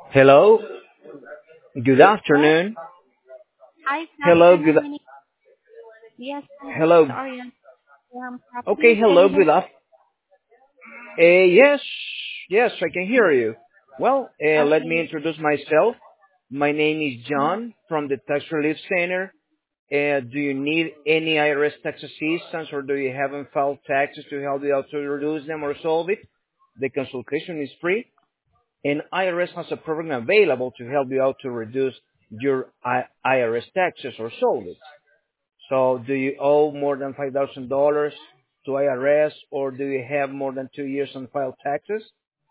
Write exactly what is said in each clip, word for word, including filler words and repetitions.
Hello, good Yes. afternoon. Hi, good Hello, good. afternoon. My name Yes, hi, this is Hello. Orion from Okay, Properties. Can hello, you hear good me? af. Uh, yes, yes, I can hear you. Well, uh, let me Okay. introduce myself. My name is Mhm. John from the Tax Relief Center. Uh, do you need any I R S tax assistance, or do you haven't filed taxes to help you out to reduce them or solve it? The consultation is free, and I R S has a program available to help you out to reduce your I- IRS taxes or solve it. So do you owe more than five thousand dollars to I R S, or do you have more than two years on filed taxes?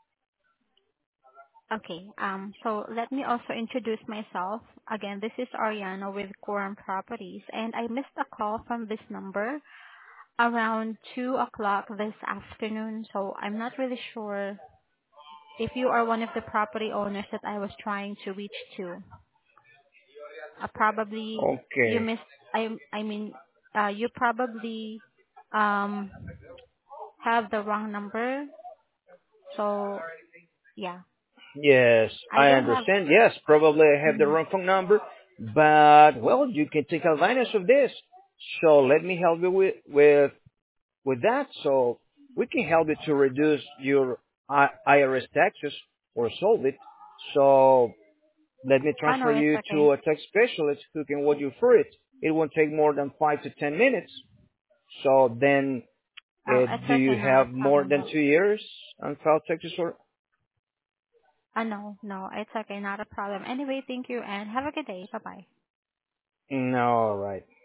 Okay. Um. So let me also introduce myself. Again, this is Ariana with Quorum Properties, and I missed a call from this number around two o'clock this afternoon. So I'm not really sure if you are one of the property owners that I was trying to reach to. Uh, probably you Okay. missed. I. I mean, uh, you probably um have the wrong number. So yeah, Yes, I I don't have. understand. Yes, probably I have the Mhm. wrong phone number, but well, you can take advantage of this. So let me help you with with with that. So we can help you to reduce your I- IRS taxes or solve it. So let me Oh no, transfer it's you okay. to a tax specialist who can walk you through it. It won't take more than five to ten minutes. So then, Oh, uh, it's do you okay, not a have more problem. than No. two years on file taxes or? Uh, no, no, it's okay, not a problem. Anyway, thank you and have a good day. Bye bye. No, all right.